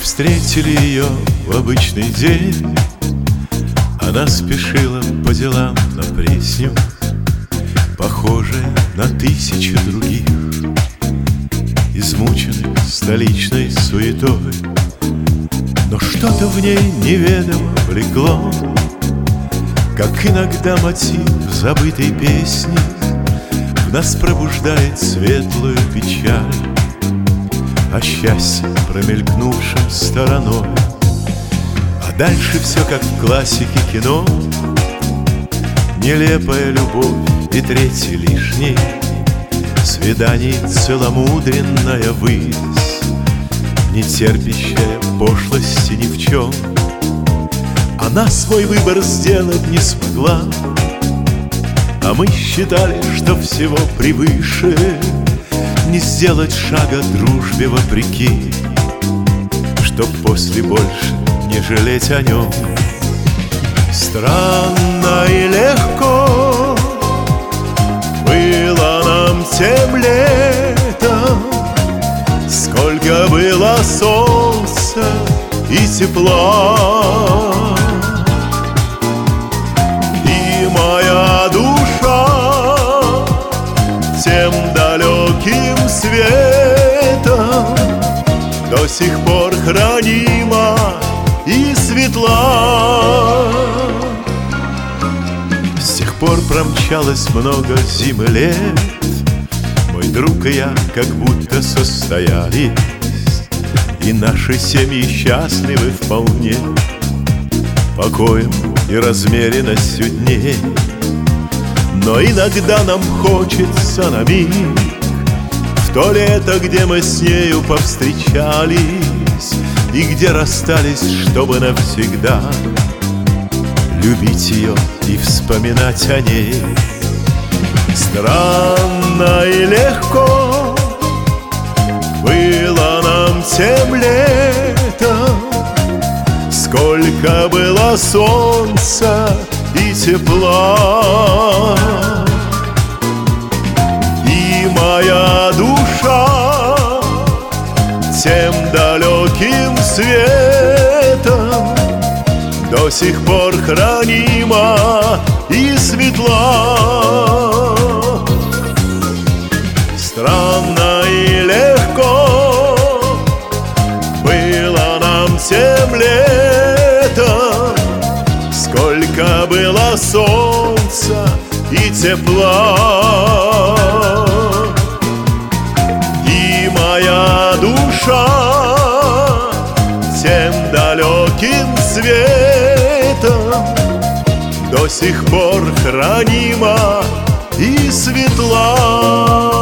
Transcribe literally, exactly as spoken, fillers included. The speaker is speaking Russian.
встретили ее в обычный день. Она спешила по делам на Пресню, похожая на тысячи других, измученных столичной суетой. Но что-то в ней неведомо влекло, как иногда мотив забытой песни в нас пробуждает светлую печаль о счастье, промелькнувшем стороной. А дальше все как в классике кино: нелепая любовь и третий лишний, свиданий целомудренная высь, не терпящая пошлости ни в чем. Она свой выбор сделать не смогла, а мы считали, что всего превыше не сделать шага дружбе вопреки, чтоб после больше не жалеть о нем. Странно и легко было нам тем летом, сколько было солнца и тепла. И моя душа тем далеким светом до сих пор хранима и светла. С тех пор промчалось много зим и лет, мой друг и я как будто состоялись, и наши семьи счастливы вполне покоем и размеренностью дней. Но иногда нам хочется на миг в то лето, где мы с нею повстречались и где расстались, чтобы навсегда любить ее и вспоминать о ней. Странно и легко было нам тем летом, сколько было солнца и тепла. И моя душа тем далеким светом до сих пор хранима и светла. Странно и легко было нам тем летом, сколько было солнца и тепла. И моя душа тем далеким светом до сих пор хранима и светла.